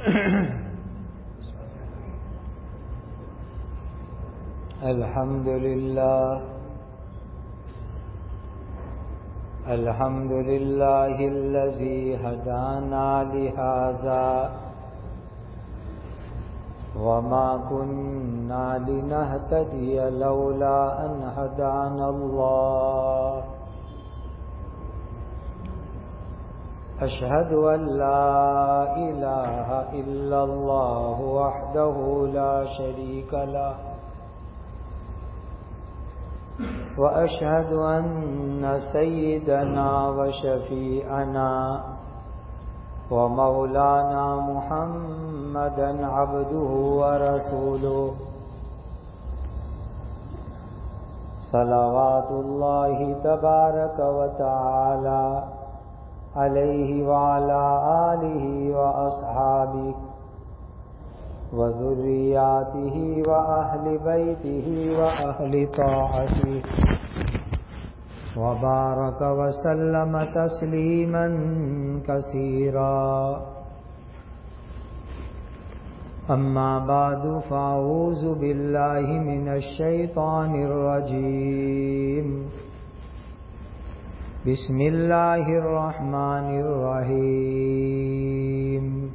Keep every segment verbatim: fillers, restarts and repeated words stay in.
الحمد لله الحمد لله الذي هدانا لهذا وما كنا لنهتدي لولا أن هدانا الله أشهد أن لا إله إلا الله وحده لا شريك له وأشهد أن سيدنا وشفيعنا ومولانا محمدا عبده ورسوله صلوات الله تبارك وتعالى عليه وعلى آله وأصحابه وذرياته وأهل بيته وأهل طاعته وبارك وسلم تسليما كثيرا. أما بعد فأعوذ بالله من الشيطان الرجيم. بسم الله الرحمن الرحيم.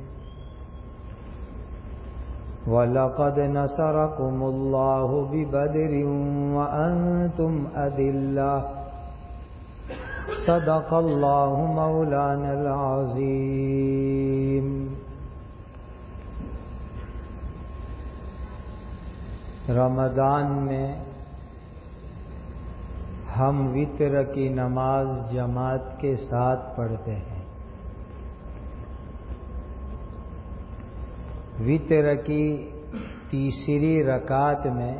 وَلَقَدْ نَصَرَكُمُ اللَّهُ بِبَدْرٍ وَأَنْتُمْ أَذِلَّةٌ صدق الله مولانا العظيم. رمضان میں ہم وتر کی نماز جماعت کے ساتھ پڑھتے ہیں. وتر کی تیسری رکعت میں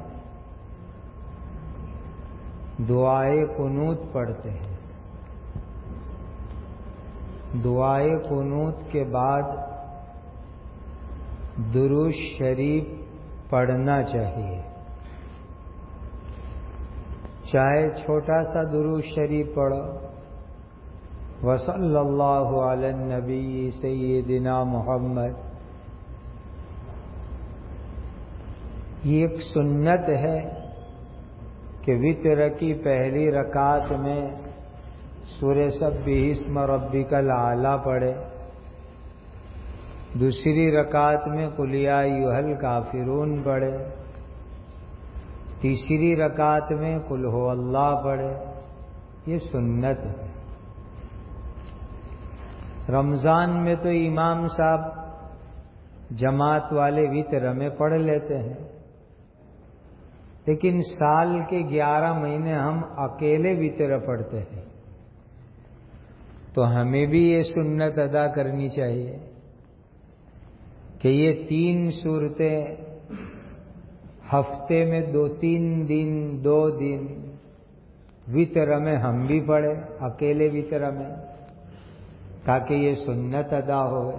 دعائے قنوت پڑھتے ہیں. دعائے قنوت کے بعد درود شریف پڑھنا چاہیے. چاہے چھوٹا سا درود شریف پڑھو، وصلی اللہ علی النبی سیدنا محمد. یہ ایک سنت ہے کہ وتر کی پہلی رکعت میں سورہ سبح اسم ربک الاعلی پڑھے، دوسری رکعت میں قل یا ایھا الکافرون پڑھے، تیسری رکعت میں قل ھو اللہ پڑھے. یہ سنت ہے. رمضان میں تو امام صاحب جماعت والے وتر میں پڑھ لیتے ہیں، لیکن سال کے گیارہ مہینے ہم اکیلے وتر پڑھتے ہیں. تو ہمیں بھی یہ سنت ادا کرنی چاہیے کہ یہ تین صورتیں ہفتے میں دو تین دن دو دن وتر میں ہم بھی پڑھیں اکیلے وتر میں، تاکہ یہ سنت ادا ہوئے.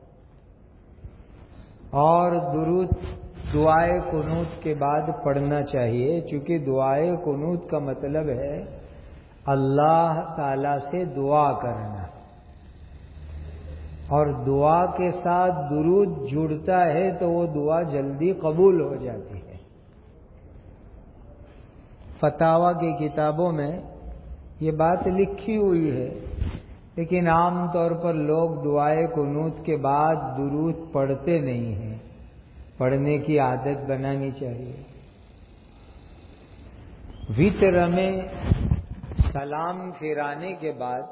اور درود دعائے قنوت کے بعد پڑھنا چاہیے، چونکہ دعائے قنوت کا مطلب ہے اللہ تعالی سے دعا کرنا، اور دعا کے ساتھ درود جڑتا ہے تو وہ دعا جلدی قبول ہو جاتی ہے. فتاوی کی کتابوں میں یہ بات لکھی ہوئی ہے، لیکن عام طور پر لوگ دعائے قنوت کے بعد درود پڑھتے نہیں ہیں. پڑھنے کی عادت بنانی چاہیے. وتر میں سلام پھرانے کے بعد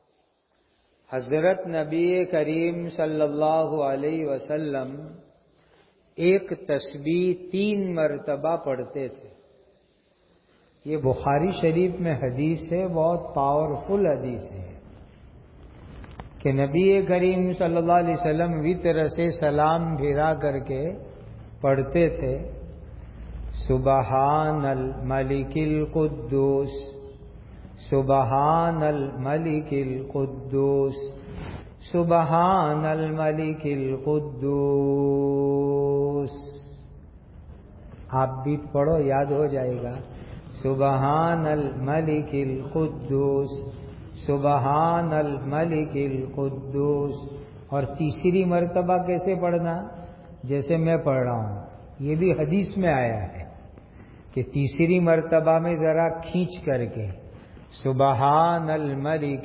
حضرت نبی کریم صلی اللہ علیہ وسلم ایک تسبیح تین مرتبہ پڑھتے تھے. یہ بخاری شریف میں حدیث ہے، بہت پاورفل حدیث ہے کہ نبی کریم صلی اللہ علیہ وسلم وتر سے سلام پھرا کر کے پڑھتے تھے سبحان الملک القدوس سبحان الملک القدوس سبحان الملک القدوس. آپ بھی پڑھو، یاد ہو جائے گا. سبحان الملک القدوس سبحان الملک القدوس اور تیسری مرتبہ کیسے پڑھنا؟ جیسے میں پڑھ رہا ہوں، یہ بھی حدیث میں آیا ہے کہ تیسری مرتبہ میں ذرا کھینچ کر کے سبحان الملک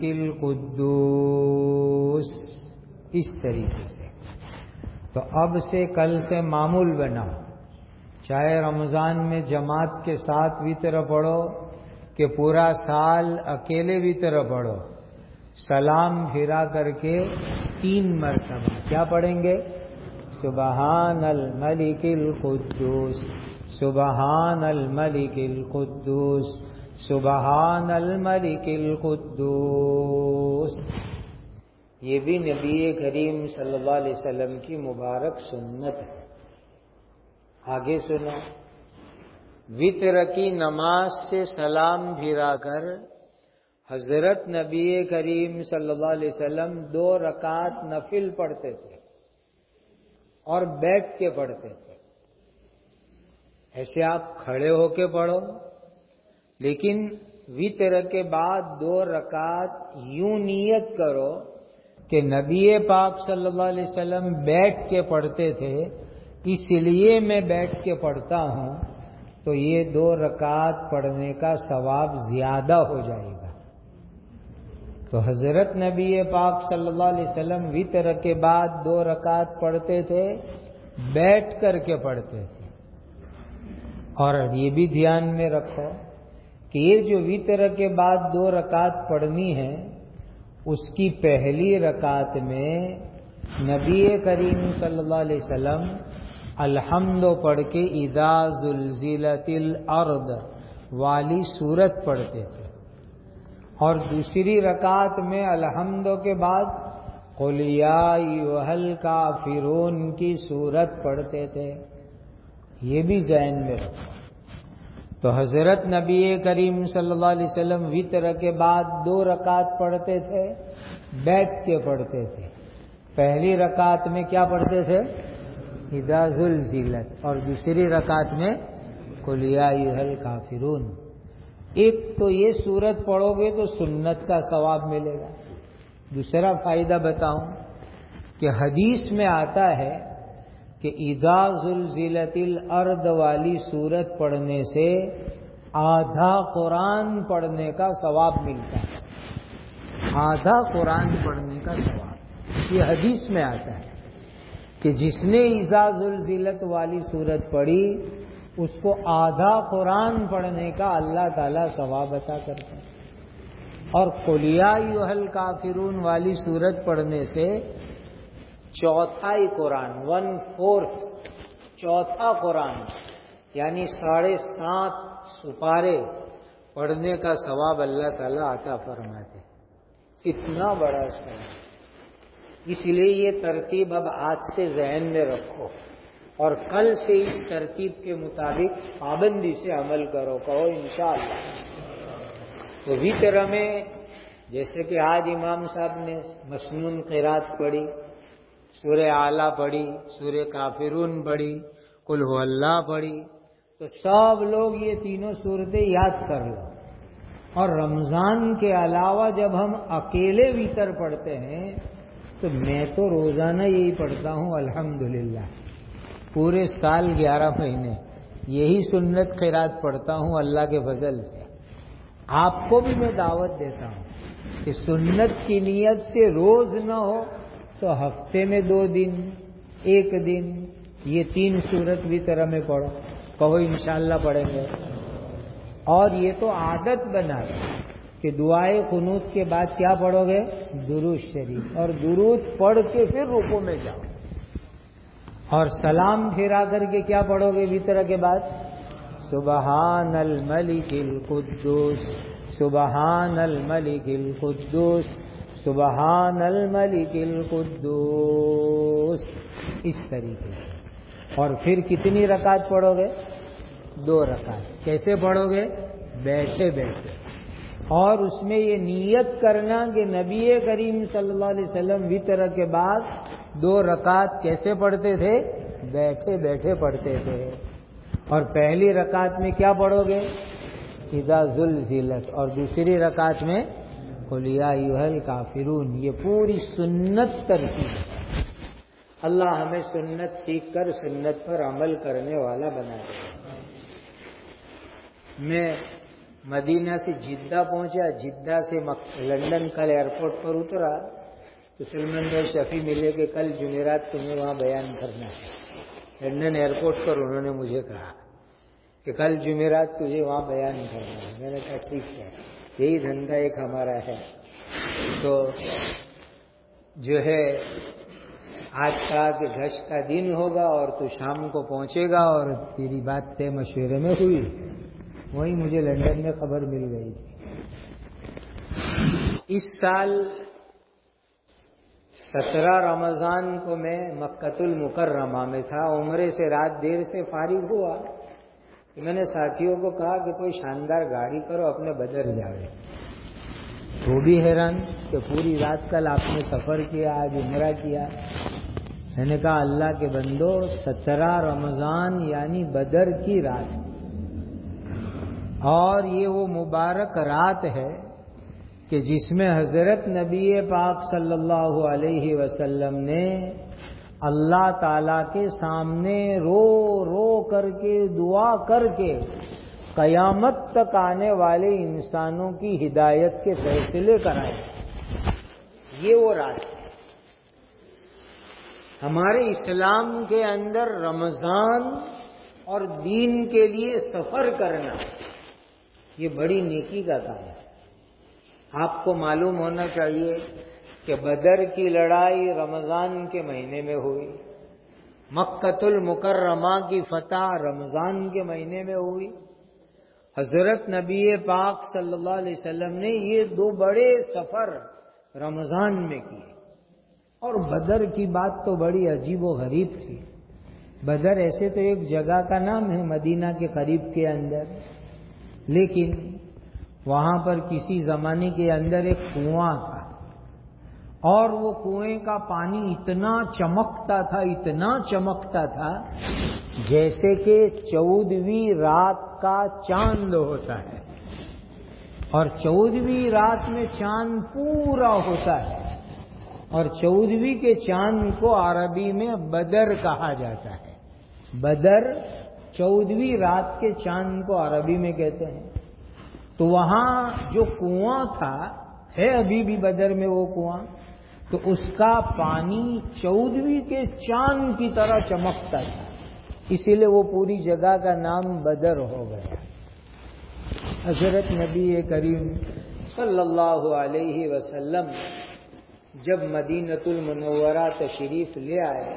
القدوس، اس طریقے سے۔ تو اب سے کل سے معمول بنا، چاہے رمضان میں جماعت کے ساتھ وتر پڑھو کہ پورا سال اکیلے وتر پڑھو، سلام پھرا کر کے تین مرتبہ کیا پڑھیں گے؟ سبحان الملک القدوس، سبحان الملک القدوس، سبحان الملک القدوس۔ یہ بھی نبی کریم صلی اللہ علیہ وسلم کی مبارک سنت ہے۔ آگے سنو، وتر کی نماز سے سلام پھرا کر حضرت نبی کریم صلی اللہ علیہ وسلم دو رکعت نفل پڑھتے تھے اور بیٹھ کے پڑھتے تھے۔ ایسے آپ کھڑے ہو کے پڑھو، لیکن وتر کے بعد دو رکعت یوں نیت کرو کہ نبی پاک صلی اللہ علیہ وسلم بیٹھ کے پڑھتے تھے، اس لیے میں بیٹھ کے پڑھتا ہوں، تو یہ دو رکعت پڑھنے کا ثواب زیادہ ہو جائے گا۔ تو حضرت نبی پاک صلی اللہ علیہ وسلم وتر کے بعد دو رکعت پڑھتے تھے، بیٹھ کر کے پڑھتے تھے۔ اور یہ بھی دھیان میں رکھو کہ یہ جو وتر کے بعد دو رکعت پڑھنی ہے، اس کی پہلی رکعت میں نبی کریم صلی اللہ علیہ وسلم الحمد پڑھ کے اذا زلزلت الارض والی سورت پڑھتے تھے، اور دوسری رکعت میں الحمد کے بعد قل یا ایھا الکافرون کی سورت پڑھتے تھے۔ یہ بھی ذہن میں رکھو۔ تو حضرت نبی کریم صلی اللہ علیہ وسلم وتر کے بعد دو رکعت پڑھتے تھے، بیٹھ کے پڑھتے تھے۔ پہلی رکعت میں کیا پڑھتے تھے؟ اذا زلزلت، اور دوسری رکعت میں قل یا ایھا الکافرون۔ ایک تو یہ سورت پڑھو گے تو سنت کا ثواب ملے گا۔ دوسرا فائدہ بتاؤں کہ حدیث میں آتا ہے کہ اذا زلزلت الارض والی سورت پڑھنے سے آدھا قرآن پڑھنے کا ثواب ملتا ہے۔ آدھا قرآن پڑھنے کا ثواب یہ حدیث میں آتا ہے کہ جس نے اذا زلزلت والی سورت پڑھی اس کو آدھا قرآن پڑھنے کا اللہ تعالیٰ ثواب عطا کرتا ہے، اور قل یا ایھا الکافرون والی سورت پڑھنے سے چوتھائی قرآن، ون فورتھ چوتھا قرآن یعنی ساڑھے سات سپارے پڑھنے کا ثواب اللہ تعالیٰ عطا فرماتے۔ اتنا بڑا ثواب، اس لیے یہ ترتیب اب آج سے ذہن میں رکھو اور کل سے اس ترتیب کے مطابق پابندی سے عمل کرو، کہو انشاءاللہ۔ تو وتر میں جیسے کہ آج امام صاحب نے مسنون قرات پڑھی، سورہ اعلیٰ پڑھی، سورہ کافرون پڑھی، قل هو اللہ پڑھی، تو سب لوگ یہ تینوں صورتیں یاد کر لو۔ اور رمضان کے علاوہ جب ہم اکیلے وتر پڑھتے ہیں تو میں تو روزانہ یہی پڑھتا ہوں الحمدللہ، پورے سال گیارہ مہینے یہی سنت قرات پڑھتا ہوں اللہ کے فضل سے۔ آپ کو بھی میں دعوت دیتا ہوں کہ سنت کی نیت سے روز نہ ہو تو ہفتے میں دو دن، ایک دن، یہ تین سورت وتر میں پڑھو، کہو انشاءاللہ پڑھیں گے۔ اور یہ تو عادت بنا کہ دعائے قنوت کے بعد کیا پڑھو گے؟ درود شریف، اور درود پڑھ کے پھر رکوع میں جاؤ، اور سلام پھرا کر کے کیا پڑھو گے وتر کے بعد؟ سبحان الملک القدوس، سبحان الملک القدوس، سبحان الملک القدوس، اس طریقے سے۔ اور پھر کتنی رکعت پڑھو گے؟ دو رکعت۔ کیسے پڑھو گے؟ بیٹھے بیٹھے، اور اس میں یہ نیت کرنا کہ نبی کریم صلی اللہ علیہ وسلم وتر کے بعد دو رکعت کیسے پڑھتے تھے؟ بیٹھے بیٹھے پڑھتے تھے۔ اور پہلی رکعت میں کیا پڑھو گے؟ اذا زلزلت، اور دوسری رکعت میں قل یا ایھا الکافرون۔ یہ پوری سنت ترتیب ہے۔ اللہ ہمیں سنت سیکھ کر سنت پر عمل کرنے والا بنا دے۔ میں مدینہ سے جدہ پہنچا، جدہ سے لندن کل ایئرپورٹ پر اترا تو سلمان بھائی شفیع ملے کہ کل جمعرات تمہیں وہاں بیان کرنا ہے۔ لندن ایئرپورٹ پر انہوں نے مجھے کہا کہ کل جمعرات تجھے وہاں بیان کرنا ہے۔ میں نے کہا ٹھیک ہے، یہی دھندا ایک ہمارا ہے۔ تو جو ہے آج کہا کہ گھشت کا دن ہوگا اور تو شام کو پہنچے گا، اور تیری بات طے مشورے میں ہوئی، وہی مجھے لندن میں خبر مل گئی تھی۔ اس سال سترہ رمضان کو میں مکۃ المکرمہ میں تھا، عمرے سے رات دیر سے فارغ ہوا کہ میں نے ساتھیوں کو کہا کہ کوئی شاندار گاڑی کرو، اپنے بدر جاوے۔ وہ بھی حیران کہ پوری رات کل آپ نے سفر کیا، آج عمرہ کیا۔ میں نے کہا اللہ کے بندو، سترہ رمضان یعنی بدر کی رات، اور یہ وہ مبارک رات ہے کہ جس میں حضرت نبی پاک صلی اللہ علیہ وسلم نے اللہ تعالی کے سامنے رو رو کر کے دعا کر کے قیامت تک آنے والے انسانوں کی ہدایت کے فیصلے کرائے۔ یہ وہ رات ہے۔ ہمارے اسلام کے اندر رمضان اور دین کے لیے سفر کرنا یہ بڑی نیکی کا کام ہے۔ آپ کو معلوم ہونا چاہیے کہ بدر کی لڑائی رمضان کے مہینے میں ہوئی، مکۃ المکرمہ کی فتح رمضان کے مہینے میں ہوئی۔ حضرت نبی پاک صلی اللہ علیہ وسلم نے یہ دو بڑے سفر رمضان میں کیے۔ اور بدر کی بات تو بڑی عجیب و غریب تھی۔ بدر ایسے تو ایک جگہ کا نام ہے مدینہ کے قریب کے اندر، لیکن وہاں پر کسی زمانے کے اندر ایک کنواں تھا، اور وہ کنویں کا پانی اتنا چمکتا تھا اتنا چمکتا تھا جیسے کہ چودہویں رات کا چاند ہوتا ہے، اور چودہویں رات میں چاند پورا ہوتا ہے، اور چودہویں کے چاند کو عربی میں بدر کہا جاتا ہے۔ بدر چودہویں رات کے چاند کو عربی میں کہتے ہیں۔ تو وہاں جو کنواں تھا، ہے ابھی بھی بدر میں وہ کنواں، تو اس کا پانی چودہویں کے چاند کی طرح چمکتا تھا، اسی لیے وہ پوری جگہ کا نام بدر ہو گیا۔ حضرت نبی کریم صلی اللہ علیہ وسلم جب مدینۃ المنورہ تشریف لے آئے،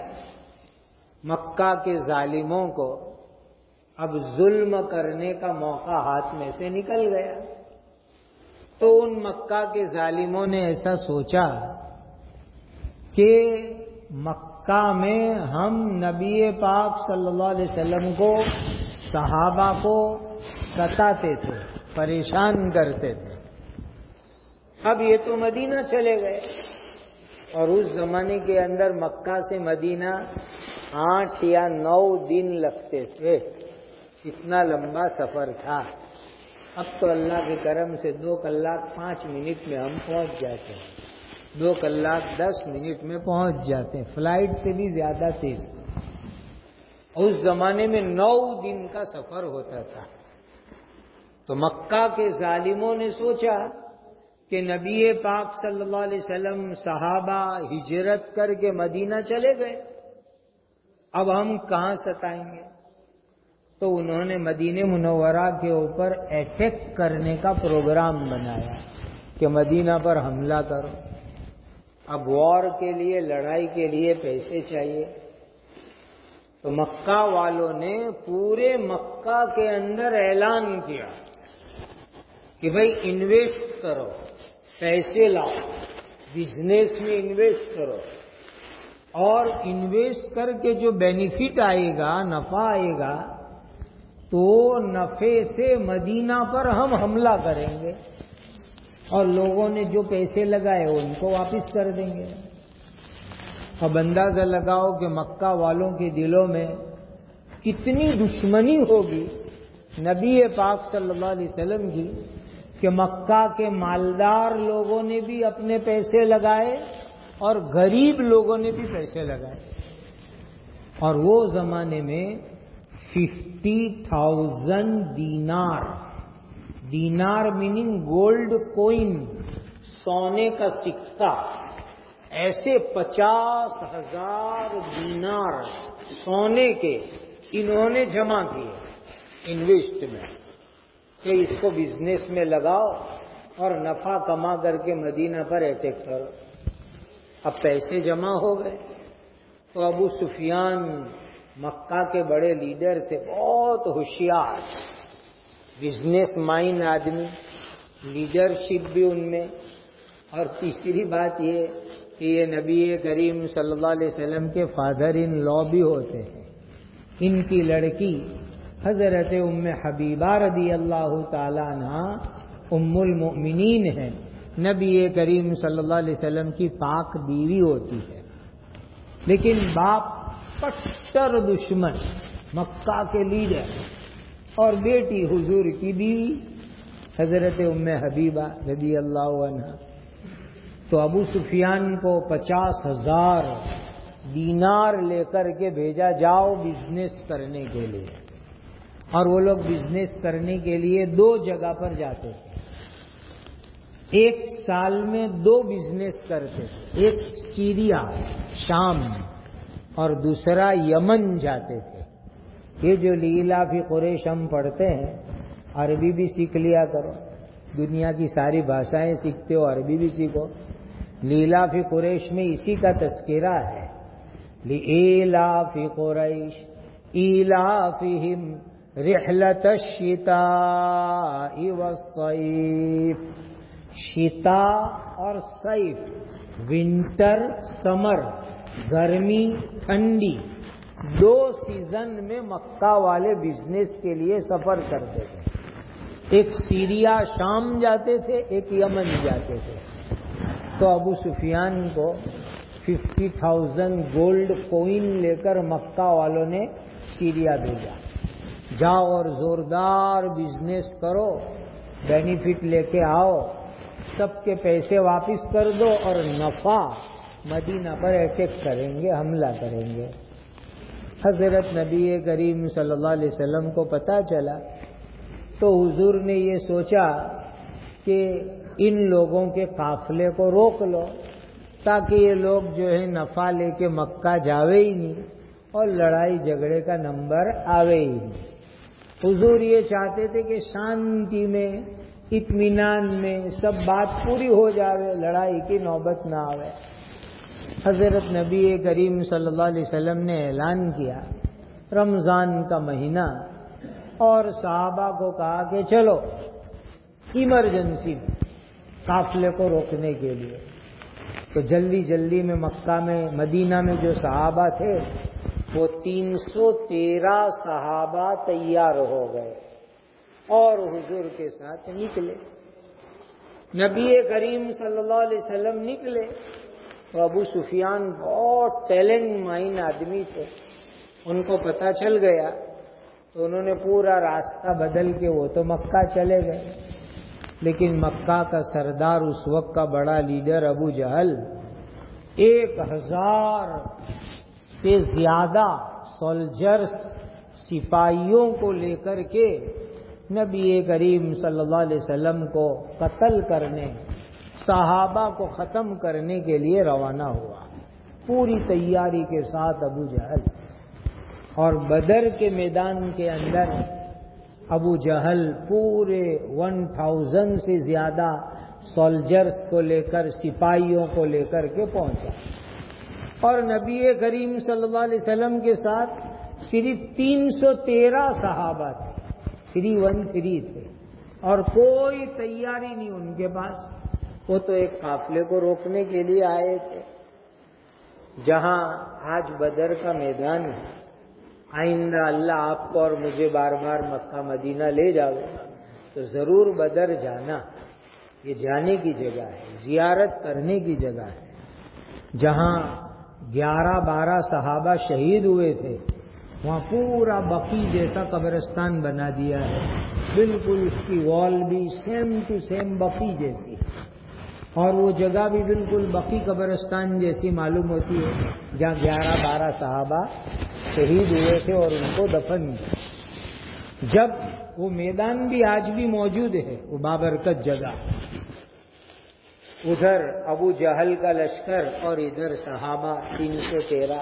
مکہ کے ظالموں کو اب ظلم کرنے کا موقع ہاتھ میں سے نکل گیا، تو ان مکہ کے ظالموں نے ایسا سوچا کہ مکہ میں ہم نبی پاک صلی اللہ علیہ وسلم کو، صحابہ کو ستاتے تھے، پریشان کرتے تھے، اب یہ تو مدینہ چلے گئے، اور اس زمانے کے اندر مکہ سے مدینہ آٹھ یا نو دن لگتے تھے، اتنا لمبا سفر تھا۔ اب تو اللہ کے کرم سے دو کلاک پانچ منٹ میں ہم پہنچ جاتے ہیں، دو کلاک دس منٹ میں پہنچ جاتے ہیں، فلائٹ سے بھی زیادہ تیز۔ اس زمانے میں نو دن کا سفر ہوتا تھا۔ تو مکہ کے ظالموں نے سوچا کہ نبی پاک صلی اللہ علیہ وسلم صحابہ ہجرت کر کے مدینہ چلے گئے، اب ہم کہاں ستائیں گے؟ تو انہوں نے مدینہ منورہ کے اوپر اٹیک کرنے کا پروگرام بنایا کہ مدینہ پر حملہ کرو۔ اب وار کے لیے، لڑائی کے لیے پیسے چاہیے، تو مکہ والوں نے پورے مکہ کے اندر اعلان کیا کہ بھائی انویسٹ کرو، پیسے لاؤ، بزنس میں انویسٹ کرو، اور انویسٹ کر کے جو بینیفٹ آئے گا، نفع آئے گا، تو نفع سے مدینہ پر ہم حملہ کریں گے، اور لوگوں نے جو پیسے لگائے ان کو واپس کر دیں گے۔ اب اندازہ لگاؤ کہ مکہ والوں کے دلوں میں کتنی دشمنی ہوگی نبی پاک صلی اللہ علیہ وسلم کی، کہ مکہ کے مالدار لوگوں نے بھی اپنے پیسے لگائے اور غریب لوگوں نے بھی پیسے لگائے۔ اور وہ زمانے میں ففٹی تھاؤزینڈ دینار، دینار میننگ گولڈ کوئن، سونے کا سکہ، ایسے پچاس ہزار دینار سونے کے انہوں نے جمع کیے انویسٹ میں کہ اس کو بزنس میں لگاؤ اور نفع کما کر کے مدینہ پر اٹیک کرو۔ اب پیسے جمع ہو گئے تو ابو سفیان مکہ کے بڑے لیڈر تھے، بہت ہوشیار، بزنس مائنڈ آدمی، لیڈرشپ بھی ان میں، اور تیسری بات یہ کہ یہ نبی کریم صلی اللہ علیہ وسلم کے فادر ان لا بھی ہوتے ہیں۔ ان کی لڑکی حضرت ام حبیبہ رضی اللہ تعالی عنہ ام المؤمنین ہے، نبی کریم صلی اللہ علیہ وسلم کی پاک بیوی ہوتی ہے، لیکن باپ کٹر دشمن، مکہ کے لیڈر، اور بیٹی حضور کی بیوی حضرت ام حبیبہ رضی اللہ عنہ۔ تو ابو سفیان کو پچاس ہزار دینار لے کر کے بھیجا، جاؤ بزنس کرنے کے لیے، اور وہ لوگ بزنس کرنے کے لیے دو جگہ پر جاتے تھے، ایک سال میں دو بزنس کرتے تھے، ایک سیریا شام اور دوسرا یمن جاتے تھے۔ یہ جو لیلا فی قریش ہم پڑھتے ہیں، عربی بھی سیکھ لیا کرو، دنیا کی ساری بھاشائیں سیکھتے ہو عربی بھی سیکھو۔ لیلا فی قریش میں اسی کا تذکرہ ہے، لِإِيلَافِ قُرَيْشٍ إِيلَافِهِمْ رِحْلَةَ الشِّتَاءِ وَالصَّيْفِ، شتا اور صیف، ونٹر سمر، گرمی ٹھنڈی، دو سیزن میں مکہ والے بزنس کے لیے سفر کرتے تھے، ایک سیریا شام جاتے تھے، ایک یمن جاتے تھے۔ تو ابو سفیان کو ففٹی تھاؤزینڈ گولڈ کوئن لے کر مکہ والوں نے سیریا بھیجا، جاؤ اور زوردار بزنس کرو، بینیفٹ لے کے آؤ، سب کے پیسے واپس کر دو اور نفع مدینہ پر اٹیک کریں گے، حملہ کریں گے۔ حضرت نبی کریم صلی اللہ علیہ وسلم کو پتہ چلا تو حضور نے یہ سوچا کہ ان لوگوں کے قافلے کو روک لو تاکہ یہ لوگ جو ہے نفع لے کے مکہ جاوے ہی نہیں اور لڑائی جھگڑے کا نمبر آوے ہی نہیں۔ حضور یہ چاہتے تھے کہ شانتی میں، اطمینان میں سب بات پوری ہو جاوے، لڑائی کی نوبت نہ آوے۔ حضرت نبی کریم صلی اللہ علیہ وسلم نے اعلان کیا رمضان کا مہینہ، اور صحابہ کو کہا کہ چلو ایمرجنسی میں قافلے کو روکنے کے لیے۔ تو جلدی جلدی میں مکہ میں، مدینہ میں جو صحابہ تھے وہ تین سو تیرہ صحابہ تیار ہو گئے اور حضور کے ساتھ نکلے۔ نبی کریم صلی اللہ علیہ وسلم نکلے تو ابو سفیان بہت ٹیلنٹ مائنڈ آدمی تھے، ان کو پتہ چل گیا تو انہوں نے پورا راستہ بدل کے وہ تو مکہ چلے گئے، لیکن مکہ کا سردار اس وقت کا بڑا لیڈر ابو جہل ایک ہزار سے زیادہ سولجرز، سپاہیوں کو لے کر کے نبی کریم صلی اللہ علیہ وسلم کو قتل کرنے، صحابہ کو ختم کرنے کے لیے روانہ ہوا، پوری تیاری کے ساتھ ابو جہل۔ اور بدر کے میدان کے اندر ابو جہل پورے ون تھاؤزینڈ سے زیادہ سولجرز کو لے کر، سپاہیوں کو لے کر کے پہنچا، اور نبی کریم صلی اللہ علیہ وسلم کے ساتھ صرف تین سو تیرہ صحابہ تھے، تھری ون تھری تھے، اور کوئی تیاری نہیں ان کے پاس، وہ تو ایک قافلے کو روکنے کے لیے آئے تھے۔ جہاں آج بدر کا میدان ہے، آئندہ اللہ آپ کو اور مجھے بار بار مکہ مدینہ لے جاؤ تو ضرور بدر جانا، یہ جانے کی جگہ ہے، زیارت کرنے کی جگہ ہے۔ جہاں گیارہ بارہ صحابہ شہید ہوئے تھے وہاں پورا بقی جیسا قبرستان بنا دیا ہے، بالکل اس کی وال بھی سیم ٹو سیم بقی جیسی، اور وہ جگہ بھی بالکل بقی قبرستان جیسی معلوم ہوتی ہے جہاں گیارہ بارہ صحابہ شہید ہوئے تھے اور ان کو دفن کیا۔ جب وہ میدان بھی آج بھی موجود ہے، وہ بابرکت جگہ، ادھر ابو جہل کا لشکر اور ادھر صحابہ تین سو تیرہ،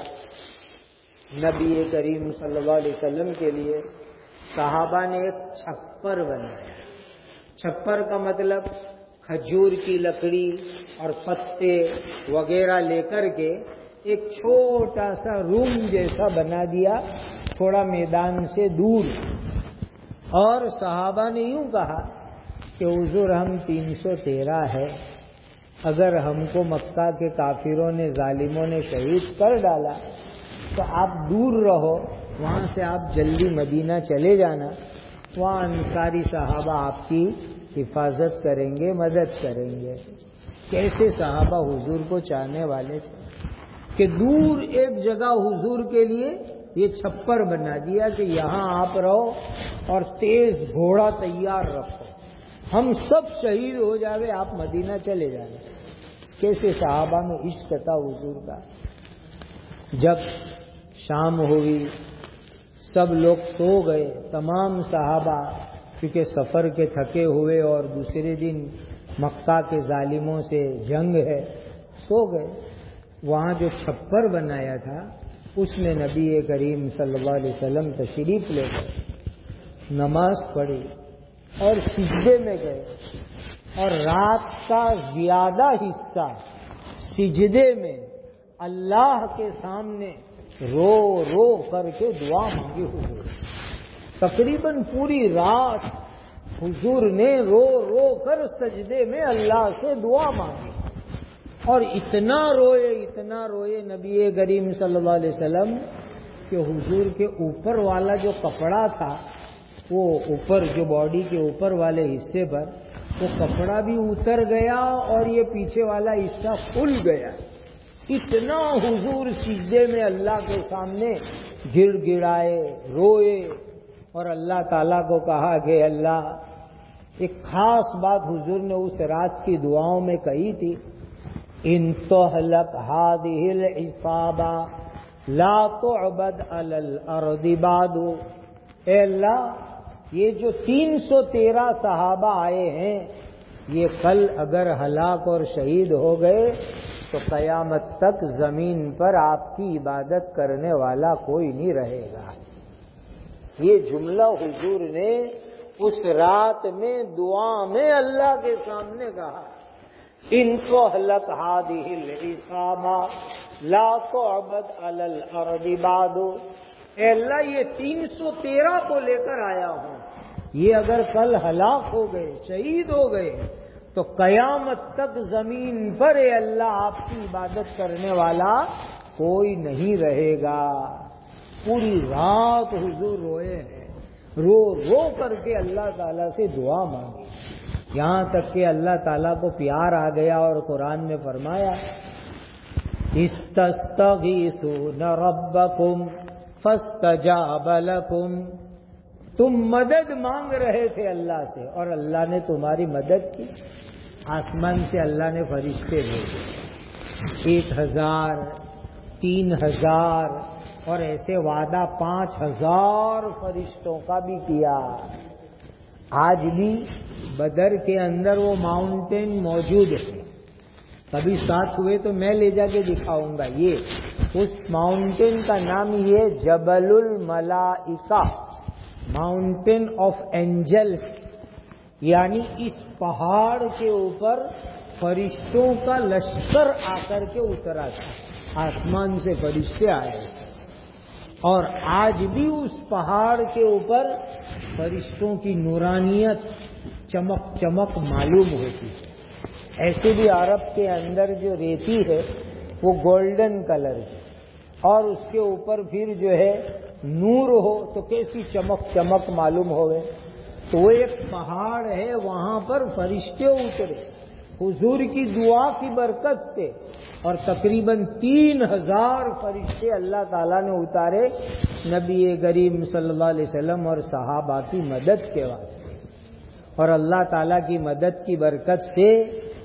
نبی کریم صلی اللہ علیہ وسلم کے لیے صحابہ نے ایک چھپر بنایا۔ چھپر کا مطلب کھجور کی لکڑی اور پتے وغیرہ لے کر کے ایک چھوٹا سا روم جیسا بنا دیا تھوڑا میدان سے دور، اور صحابہ نے یوں کہا کہ حضور ہم تین سو تیرہ ہے، اگر ہم کو مکہ کے کافروں نے ظالموں نے شہید کر ڈالا تو آپ دور رہو، وہاں سے آپ جلدی مدینہ چلے جانا، وہاں انصاری صحابہ آپ کی حفاظت کریں گے، مدد کریں گے۔ کیسے صحابہ حضور کو چاہنے والے تھے کہ دور ایک جگہ حضور کے لیے یہ چھپر بنا دیا کہ یہاں آپ رہو اور تیز گھوڑا تیار رکھو، ہم سب شہید ہو جاوے، آپ مدینہ چلے جانا۔ کیسے صحابہ میں عشق تھا حضور کا۔ جب شام ہوئی سب لوگ سو گئے، تمام صحابہ کیونکہ سفر کے تھکے ہوئے اور دوسرے دن مکہ کے ظالموں سے جنگ ہے، سو گئے۔ وہاں جو چھپر بنایا تھا اس میں نبی کریم صلی اللہ علیہ وسلم تشریف لے گئے، نماز پڑھی اور سجدے میں گئے، اور رات کا زیادہ حصہ سجدے میں اللہ کے سامنے رو رو کر کے دعا مانگی حضور۔ تقریباً پوری رات حضور نے رو رو کر سجدے میں اللہ سے دعا مانگی، اور اتنا روئے اتنا روئے نبی کریم صلی اللہ علیہ وسلم کہ حضور کے اوپر والا جو کپڑا تھا، وہ اوپر جو باڈی کے اوپر والے حصے پر وہ کپڑا بھی اتر گیا اور یہ پیچھے والا حصہ کھل گیا۔ اتنا حضور سجدے میں اللہ کے سامنے گر گڑائے، روئے، اور اللہ تعالیٰ کو کہا کہ اللہ، ایک خاص بات حضور نے اس رات کی دعاؤں میں کہی تھی، ان تہلک ہذہ العصابہ لا تعبد علی الارض بعد۔ اے اللہ، یہ جو تین سو تیرہ صحابہ آئے ہیں، یہ کل اگر ہلاک اور شہید ہو گئے تو قیامت تک زمین پر آپ کی عبادت کرنے والا کوئی نہیں رہے گا۔ یہ جملہ حضور نے اس رات میں دعا میں اللہ کے سامنے کہا، ان تہلک ہذہ العصابہ لا تعبد علی الارض بعد۔ اے اللہ، یہ تین سو تیرہ کو لے کر آیا ہوں، یہ اگر کل ہلاک ہو گئے، شہید ہو گئے تو قیامت تک زمین پر اے اللہ آپ کی عبادت کرنے والا کوئی نہیں رہے گا۔ پوری رات حضور روئے ہیں، رو رو کر کے اللہ تعالیٰ سے دعا مانگی، یہاں تک کہ اللہ تعالیٰ کو پیار آ گیا اور قرآن میں فرمایا، استستغیثون ربکم فاستجاب لکم۔ تم مدد مانگ رہے تھے اللہ سے اور اللہ نے تمہاری مدد کی۔ آسمان سے اللہ نے فرشتے بھیجے، ایک ہزار، تین ہزار، اور ایسے وعدہ پانچ ہزار فرشتوں کا بھی کیا۔ آج بھی بدر کے اندر وہ ماؤنٹین موجود ہے، کبھی ساتھ ہوئے تو میں لے جا کے دکھاؤں گا۔ یہ اس ماؤنٹین کا نام یہ جبل الملائکہ، ماؤنٹین آف اینجلس، یعنی اس پہاڑ کے اوپر فرشتوں کا لشکر آ کر کے اترا تھا، آسمان سے فرشتے آئے، اور آج بھی اس پہاڑ کے اوپر فرشتوں کی نورانیت چمک چمک معلوم ہوتی ہے۔ ایسے بھی عرب کے اندر جو ریتی ہے وہ گولڈن کلر کی، اور اس کے اوپر پھر جو ہے نور ہو تو کیسی چمک چمک معلوم ہوئے۔ تو وہ ایک پہاڑ ہے، وہاں پر فرشتے اترے حضور کی دعا کی برکت سے، اور تقریباً تین ہزار فرشتے اللہ تعالیٰ نے اتارے نبی کریم صلی اللہ علیہ وسلم اور صحابہ کی مدد کے واسطے۔ اور اللہ تعالیٰ کی مدد کی برکت سے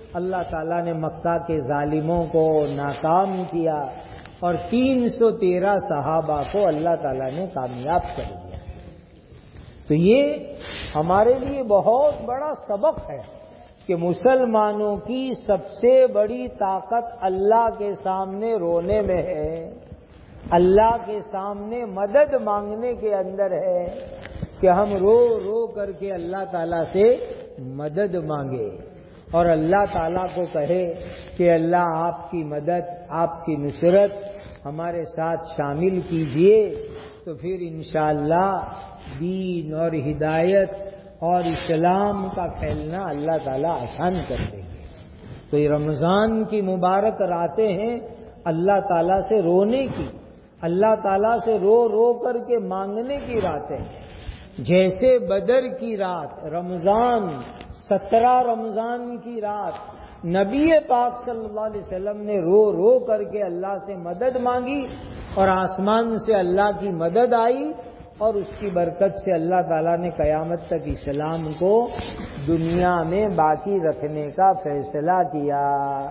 اللہ تعالیٰ نے مکہ کے ظالموں کو ناکام کیا اور تین سو تیرہ صحابہ کو اللہ تعالیٰ نے کامیاب کر دیا. تو یہ ہمارے لیے بہت بڑا سبق ہے کہ مسلمانوں کی سب سے بڑی طاقت اللہ کے سامنے رونے میں ہے، اللہ کے سامنے مدد مانگنے کے اندر ہے کہ ہم رو رو کر کے اللہ تعالیٰ سے مدد مانگے اور اللہ تعالیٰ کو کہے کہ اللہ آپ کی مدد، آپ کی نصرت ہمارے ساتھ شامل کیجئے. تو پھر انشاءاللہ دین اور ہدایت اور اسلام کا پھیلنا اللہ تعالیٰ آسان کر دیں گے. تو یہ رمضان کی مبارک راتیں ہیں اللہ تعالیٰ سے رونے کی، اللہ تعالیٰ سے رو رو کر کے مانگنے کی راتیں ہیں. جیسے بدر کی رات، رمضان سترہ رمضان کی رات نبی پاک صلی اللہ علیہ وسلم نے رو رو کر کے اللہ سے مدد مانگی اور آسمان سے اللہ کی مدد آئی اور اس کی برکت سے اللہ تعالیٰ نے قیامت تک اسلام کو دنیا میں باقی رکھنے کا فیصلہ کیا.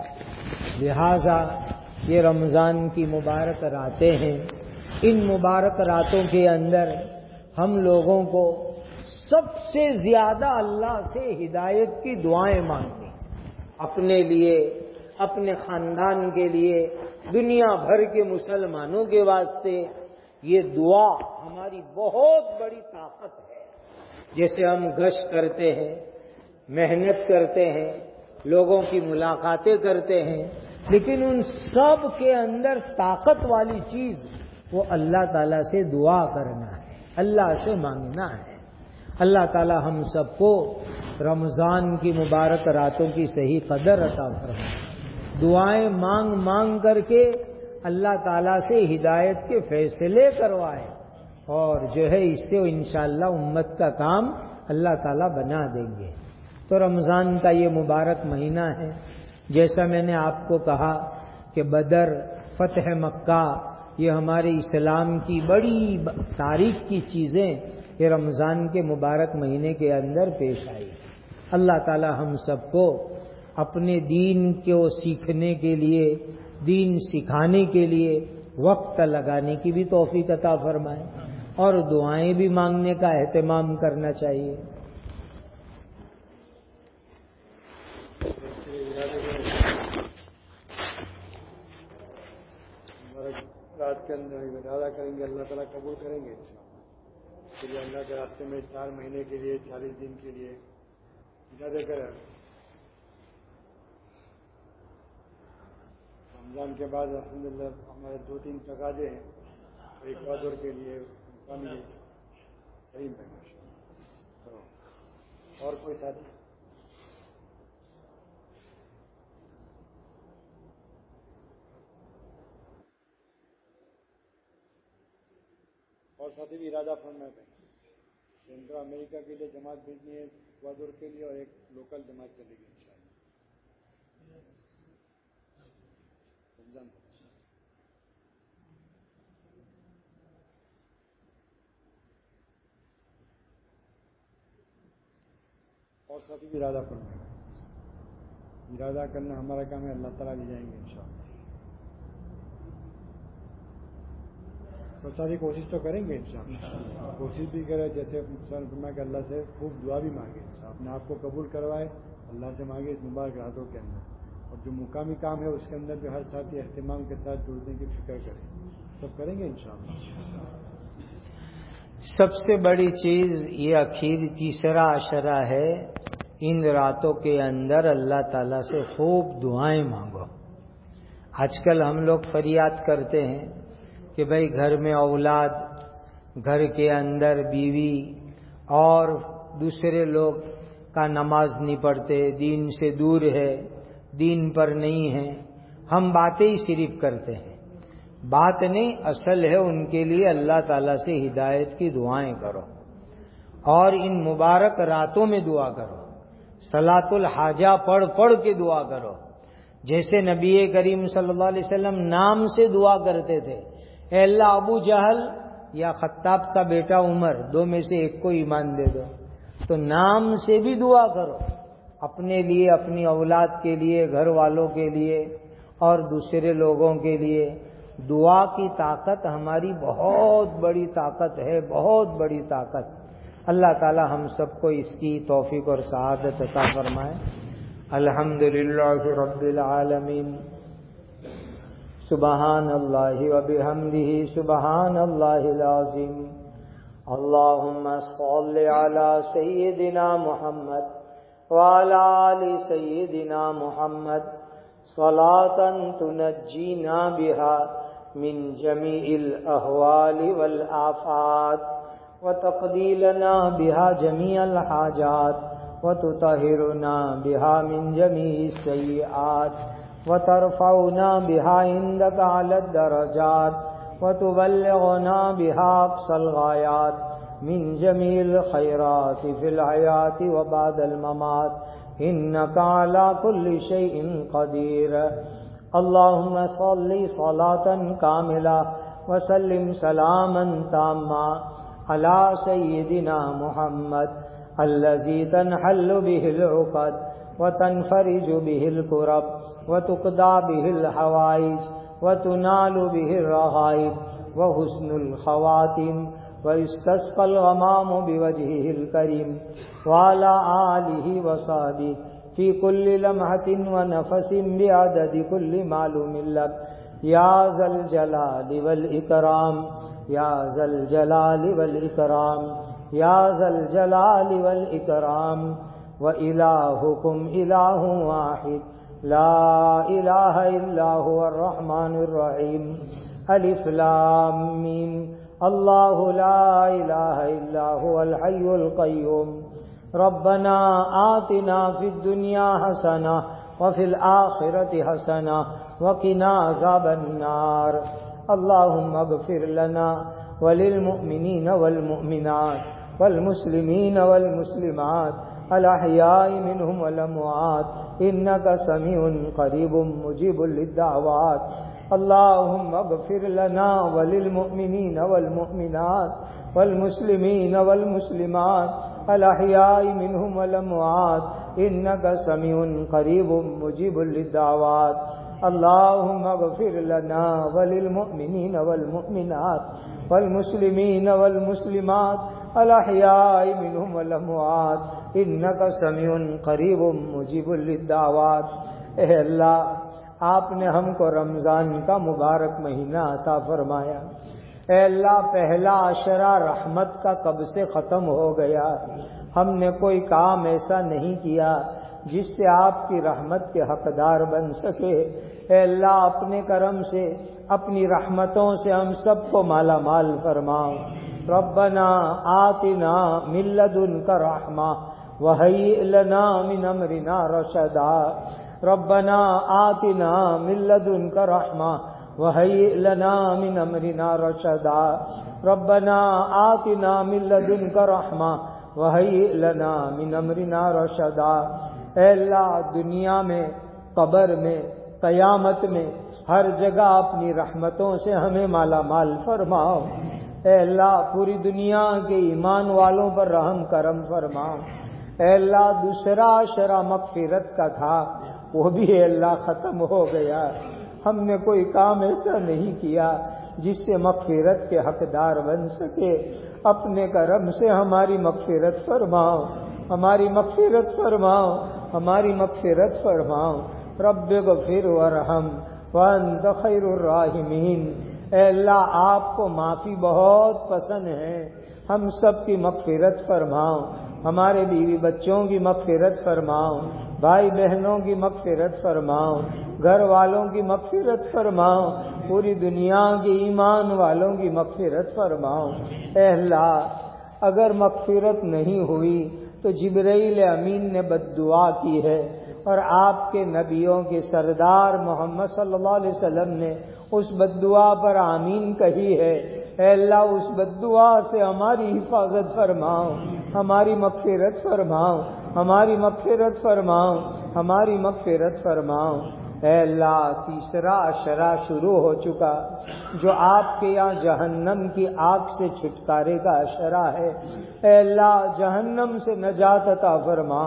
لہذا یہ رمضان کی مبارک راتیں ہیں. ان مبارک راتوں کے اندر ہم لوگوں کو سب سے زیادہ اللہ سے ہدایت کی دعائیں مانگنی، اپنے لیے، اپنے خاندان کے لیے، دنیا بھر کے مسلمانوں کے واسطے. یہ دعا ہماری بہت بڑی طاقت ہے. جیسے ہم گشت کرتے ہیں، محنت کرتے ہیں، لوگوں کی ملاقاتیں کرتے ہیں، لیکن ان سب کے اندر طاقت والی چیز وہ اللہ تعالیٰ سے دعا کرنا ہے، اللہ سے مانگنا ہے. اللہ تعالیٰ ہم سب کو رمضان کی مبارک راتوں کی صحیح قدر عطا فرمائے. دعائیں مانگ مانگ کر کے اللہ تعالیٰ سے ہدایت کے فیصلے کروائے اور جو ہے اس سے انشاءاللہ امت کا کام اللہ تعالیٰ بنا دیں گے. تو رمضان کا یہ مبارک مہینہ ہے. جیسا میں نے آپ کو کہا کہ بدر، فتح مکہ، یہ ہمارے اسلام کی بڑی تاریخ کی چیزیں یہ رمضان کے مبارک مہینے کے اندر پیش آئی. اللہ تعالیٰ ہم سب کو اپنے دین کو سیکھنے کے لیے، دین سکھانے کے لیے وقت لگانے کی بھی توفیق عطا فرمائے اور دعائیں بھی مانگنے کا اہتمام کرنا چاہیے. رات کے اندر ارادہ کریں گے اللہ تعالیٰ قبول کریں گے انشاءاللہ. پھر اللہ کے راستے میں چار مہینے کے لیے، چالیس دن کے لیے ارادہ کریں. رمضان کے بعد الحمدللہ ہمارے دو تین تقاضے ہیں، ایک بہادر کے لیے مقامی صحیح میں. اور کوئی ساتھی؟ اور ساتھی بھی ارادہ فرمائے تھے. سینٹرل امریکہ کے لیے جماعت بھیجنی ہے، اکوادور کے لیے، اور ایک لوکل جماعت چلے گی انشاءاللہ. رمضان اور ساتھی بھی ارادہ فرمائے. ارادہ کرنا ہمارا کام ہے، اللہ تعالیٰ لے جائیں گے انشاءاللہ. سب ساتھی کوشش تو کریں گے انشاءاللہ. کوشش بھی کرے جیسے فرمایا کہ اللہ سے خوب دعا بھی مانگے، اپنے آپ کو قبول کروائے، اللہ سے مانگے اس مبارک راتوں کے اندر. اور جو مقامی کام ہے اس کے اندر بھی ہر ساتھی اہتمام کے ساتھ جڑنے کی فکر کرے. سب کریں گے انشاءاللہ. سب سے بڑی چیز یہ اخیر تیسرا عشرہ ہے. ان راتوں کے اندر اللہ تعالیٰ سے خوب دعائیں مانگو. آج کل ہم لوگ فریاد کرتے ہیں کہ بھائی گھر میں اولاد، گھر کے اندر بیوی اور دوسرے لوگ کا نماز نہیں پڑھتے، دین سے دور ہے، دین پر نہیں ہے. ہم باتیں ہی صرف کرتے ہیں، بات نہیں، اصل ہے ان کے لیے اللہ تعالیٰ سے ہدایت کی دعائیں کرو اور ان مبارک راتوں میں دعا کرو. صلاۃ الحاجہ پڑھ پڑھ کے دعا کرو. جیسے نبی کریم صلی اللہ علیہ وسلم نام سے دعا کرتے تھے، اے اللہ ابو جہل یا خطاب کا بیٹا عمر، دو میں سے ایک کو ایمان دے دو. تو نام سے بھی دعا کرو اپنے لیے، اپنی اولاد کے لیے، گھر والوں کے لیے اور دوسرے لوگوں کے لیے۔ دعا کی طاقت ہماری بہت بڑی طاقت ہے، بہت بڑی طاقت۔ اللہ تعالی ہم سب کو اس کی توفیق اور سعادت عطا فرمائے۔ الحمدللہ رب العالمین، سبحان اللہ وبحمدہ، سبحان اللہ العظیم۔ اللہم صل علی سیدنا محمد وعلی آل سیدنا محمد صلاۃ تنجینا بہا من جمیع الاحوال والآفات وتقضی لنا بہا جمیع الحاجات وتطہرنا بہا من جمیع السیئات وترفعنا بہا عندک اعلی الدرجات وتبلغنا بہا اقصى الغایات من جمیع الخیرات فی الحیاة وبعد الممات انک علی کل شیء قدیر۔ اللہم صل صلاة کاملہ وسلم سلاما تاما علی سیدنا محمد الذی تنحل به العقد وتنفرج به الكرب وتقضى به الحوائج وتنال به الرغائب وحسن الخواتم ويستسقى الغمام بوجهه الكريم وعلى آله وصحبه في كل لمحة ونفس بعدد كل معلوم لك يا ذا الجلال والإكرام، يا ذا الجلال والإكرام، يا ذا الجلال والإكرام۔ وإلهكم إله واحد لا إله إلا هو الرحمن الرحيم۔ ألف لام ميم، الله لا إله إلا هو الحي القيوم۔ ربنا آتنا في الدنيا حسنة وفي الآخرة حسنة وقنا عذاب النار۔ اللهم اغفر لنا وللمؤمنين والمؤمنات والمسلمين والمسلمات الأحياء منهم والأموات إنك سميع قريب مجيب للدعوات۔ اللهم اغفر لنا وللمؤمنين والمؤمنات والمسلمين والمسلمات الأحياء منهم والأموات إنك سميع قريب مجيب للدعوات۔ اللهم اغفر لنا وللمؤمنين والمؤمنات والمسلمين والمسلمات الأحياء منهم والأموات إنك سميع قريب مجيب للدعوات۔ اے اللہ، آپ نے ہم کو رمضان کا مبارک مہینہ عطا فرمایا۔ اے اللہ، پہلا عشرہ رحمت کا کب سے ختم ہو گیا، ہم نے کوئی کام ایسا نہیں کیا جس سے آپ کی رحمت کے حقدار بن سکے۔ اے اللہ، اپنے کرم سے، اپنی رحمتوں سے ہم سب کو مالا مال فرماؤ۔ ربنا آتنا من لدنک رحمہ وہیئ لنا من امرنا رشدا۔ ربنا آتنا من لدنک رحمہ وہیئ لنا من امرنا رشدا۔ ربنا آتنا من لدنک رحمہ وہیئ لنا من امرنا رشدا۔ اے اللہ، دنیا میں، قبر میں، قیامت میں، ہر جگہ اپنی رحمتوں سے ہمیں مالا مال فرماؤ۔ اے اللہ، پوری دنیا کے ایمان والوں پر رحم کرم فرماؤ۔ اے اللہ، دوسرا عشرہ مغفرت کا تھا، وہ بھی اے اللہ ختم ہو گیا۔ ہم نے کوئی کام ایسا نہیں کیا جس سے مغفرت کے حقدار بن سکے۔ اپنے کرم سے ہماری مغفرت فرماؤ، ہماری مغفرت فرماؤ، ہماری مغفرت فرماؤ۔ رب اغفر وارحم وانت خیر الراحمین۔ اے اللہ، آپ کو معافی بہت پسند ہے، ہم سب کی مغفرت فرماؤ، ہمارے بیوی بچوں کی مغفرت فرماؤ، بھائی بہنوں کی مغفرت فرماؤ، گھر والوں کی مغفرت فرماؤ، پوری دنیا کے ایمان والوں کی مغفرت فرماؤ۔ اے اللہ، اگر مغفرت نہیں ہوئی تو جبرائیل امین نے بد دعا کی ہے، اور آپ کے نبیوں کے سردار محمد صلی اللہ علیہ وسلم نے اس بد دعا پر آمین کہی ہے۔ اے اللہ، اس بد دعا سے ہماری حفاظت فرماؤ، ہماری مغفرت فرماؤ، ہماری مغفرت فرماؤ، ہماری مغفرت فرماؤ۔ اے اللہ تیسرا عشرہ شروع ہو چکا جو آپ کے یہاں جہنم کی آگ سے چھٹکارے کا عشرہ ہے. اے اللہ جہنم سے نجات عطا فرما،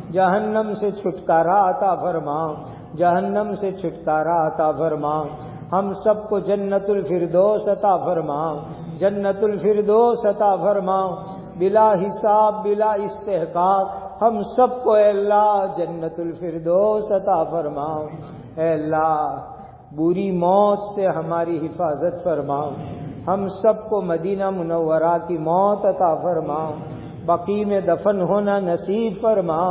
جہنم سے چھٹکارا عطا فرما، جہنم سے چھٹکارا عطا فرما. ہم سب کو جنت الفردوس عطا فرما، جنت الفردوس عطا فرما. بلا حساب بلا استحقاق ہم سب کو اے اللہ جنت الفردوس عطا فرما. اے اللہ بری موت سے ہماری حفاظت فرما، ہم سب کو مدینہ منورہ کی موت عطا فرما، بقیع میں دفن ہونا نصیب فرما.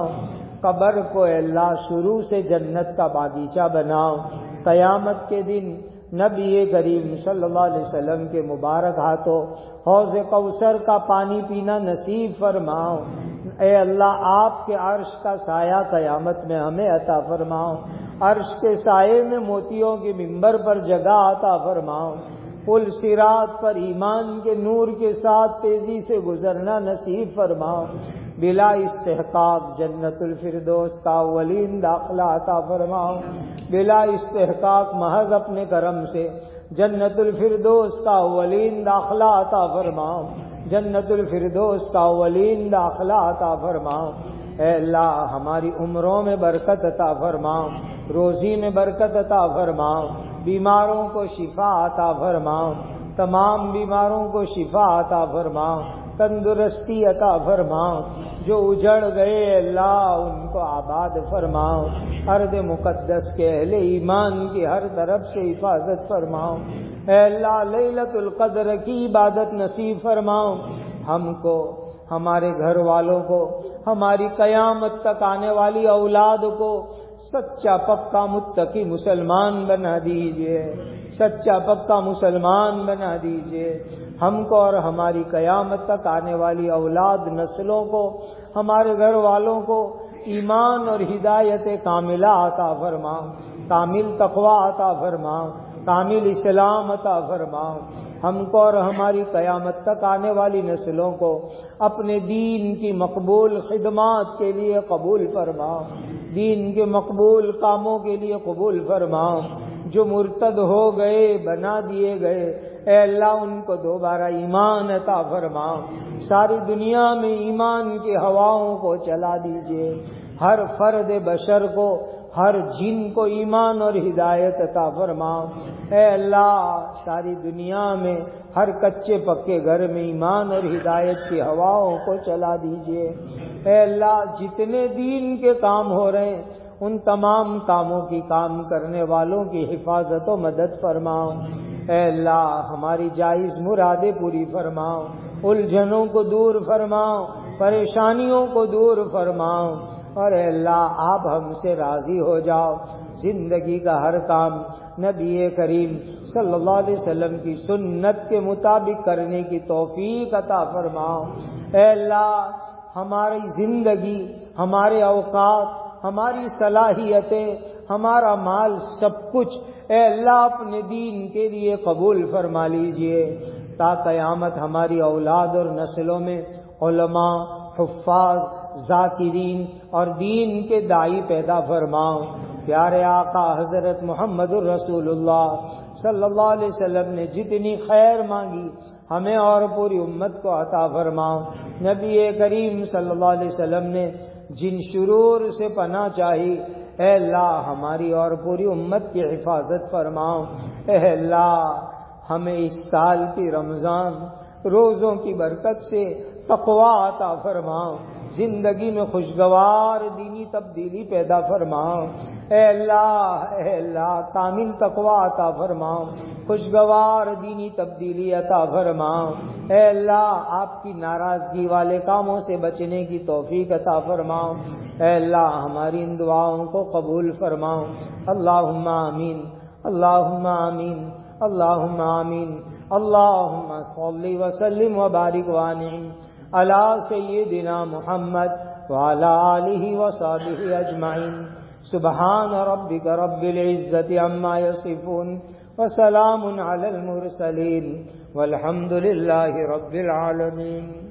قبر کو اے اللہ شروع سے جنت کا باغیچہ بناؤ. قیامت کے دن نبی کریم صلی اللہ علیہ وسلم کے مبارک ہاتھوں حوض کوثر کا پانی پینا نصیب فرماؤ. اے اللہ آپ کے عرش کا سایہ قیامت میں ہمیں عطا فرماؤ. عرش کے سائے میں موتیوں کے منبر پر جگہ عطا فرماؤ. پل صراط پر ایمان کے نور کے ساتھ تیزی سے گزرنا نصیب فرماؤ. بلا استحقاق جنت الفردوس کا اولین داخلہ عطا فرماؤ. بلا استحقاق محض اپنے کرم سے جنت الفردوس کا اولین داخلہ عطا فرماؤ. جنت الفردوس کا اولین داخلہ عطا فرماؤ. اے اللہ ہماری عمروں میں برکت عطا فرماؤ، روزی میں برکت عطا فرماؤ، بیماروں کو شفا عطا فرماؤ، تمام بیماروں کو شفا عطا فرماؤ، تندرستی عطا فرماؤ. جو اجڑ گئے اللہ ان کو آباد فرماؤ. ارض مقدس کے اہل ایمان کی ہر طرف سے حفاظت فرماؤ. اے اللہ لیلۃ القدر کی عبادت نصیب فرماؤ. ہم کو، ہمارے گھر والوں کو، ہماری قیامت تک آنے والی اولاد کو سچا پکا متقی مسلمان بنا دیجئے، سچا پکا مسلمان بنا دیجئے. ہم کو اور ہماری قیامت تک آنے والی اولاد نسلوں کو، ہمارے گھر والوں کو ایمان اور ہدایت کاملہ عطا فرماؤ، کامل تقوی عطا فرماؤ، کامل اسلام عطا فرماؤ. ہم کو اور ہماری قیامت تک آنے والی نسلوں کو اپنے دین کی مقبول خدمات کے لیے قبول فرماؤ، دین کے مقبول کاموں کے لیے قبول فرماؤ. جو مرتد ہو گئے، بنا دیے گئے، اے اللہ ان کو دوبارہ ایمان عطا فرماؤ. ساری دنیا میں ایمان کی ہواؤں کو چلا دیجئے. ہر فرد بشر کو، ہر جن کو ایمان اور ہدایت عطا فرماؤ. اے اللہ ساری دنیا میں ہر کچے پکے گھر میں ایمان اور ہدایت کی ہواؤں کو چلا دیجئے. اے اللہ جتنے دین کے کام ہو رہے ہیں ان تمام کاموں کی کام کرنے والوں کی حفاظت و مدد فرماؤ. اے اللہ ہماری جائز مرادیں پوری فرماؤ، الجھنوں کو دور فرماؤ، پریشانیوں کو دور فرماؤ. اور اے اللہ آپ ہم سے راضی ہو جاؤ. زندگی کا ہر کام نبی کریم صلی اللہ علیہ وسلم کی سنت کے مطابق کرنے کی توفیق عطا فرماؤ. اے اللہ ہماری زندگی، ہمارے اوقات، ہماری صلاحیتیں، ہمارا مال، سب کچھ اے اللہ اپنے دین کے لیے قبول فرما لیجئے. تا قیامت ہماری اولاد اور نسلوں میں علماء، حفاظ، ذاکرین اور دین کے داعی پیدا فرماؤ. پیارے آقا حضرت محمد الرسول اللہ صلی اللہ علیہ وسلم نے جتنی خیر مانگی ہمیں اور پوری امت کو عطا فرماؤ. نبی کریم صلی اللہ علیہ وسلم نے جن شرور سے پناہ چاہی اے اللہ ہماری اور پوری امت کی حفاظت فرماؤ. اے اللہ ہمیں اس سال کی رمضان روزوں کی برکت سے تقوی عطا فرماؤ، زندگی میں خوشگوار دینی تبدیلی پیدا فرماؤ. اے اللہ اے اللہ کامل تقوی عطا فرماؤ، خوشگوار دینی تبدیلی عطا فرماؤ. اے اللہ آپ کی ناراضگی والے کاموں سے بچنے کی توفیق عطا فرماؤ. اے اللہ ہماری ان دعاؤں کو قبول فرماؤ. اللہم آمین، اللہم آمین، اللہم آمین. اللہم صلی وسلم وبارک وانعم علی سیدنا محمد وعلی آلہ وصحبہ اجمعین. سبحان ربک رب العزت عما یصفون وسلام علی المرسلین والحمد للہ رب العالمین.